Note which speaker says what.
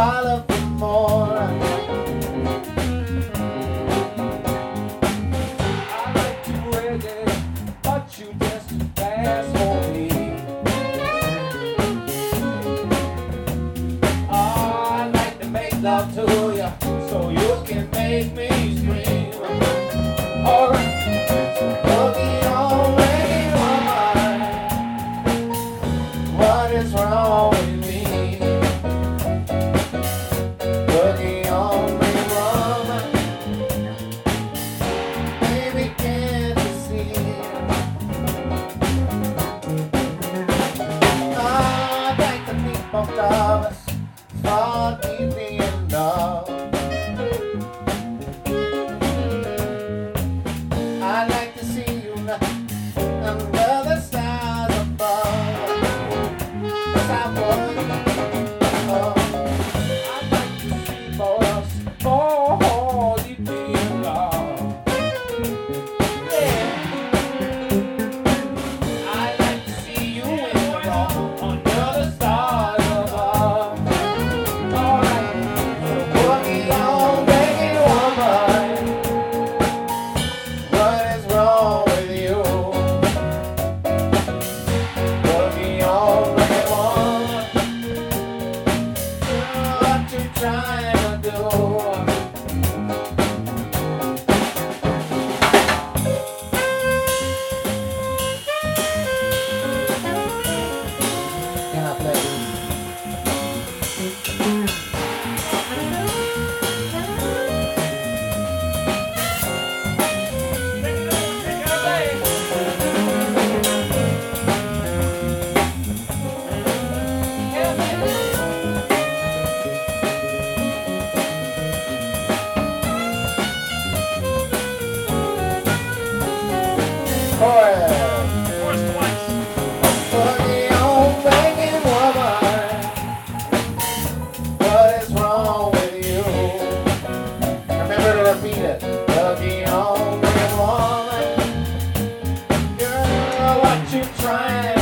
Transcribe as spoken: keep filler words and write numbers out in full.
Speaker 1: holler for more. I like to reggae, but you just too fast for me. Oh, I like to make love to you, so you can make me scream. Alright. What is wrong with me? Boogie on me, woman. Baby, can't you see? I'd like to meet both of us, fall deeply in love. I'd like to see you under the stars above. Trying to do. Can I play? Boogie on, begging woman. What is wrong with you? Remember to repeat it. Boogie on, begging woman. Girl, what you trying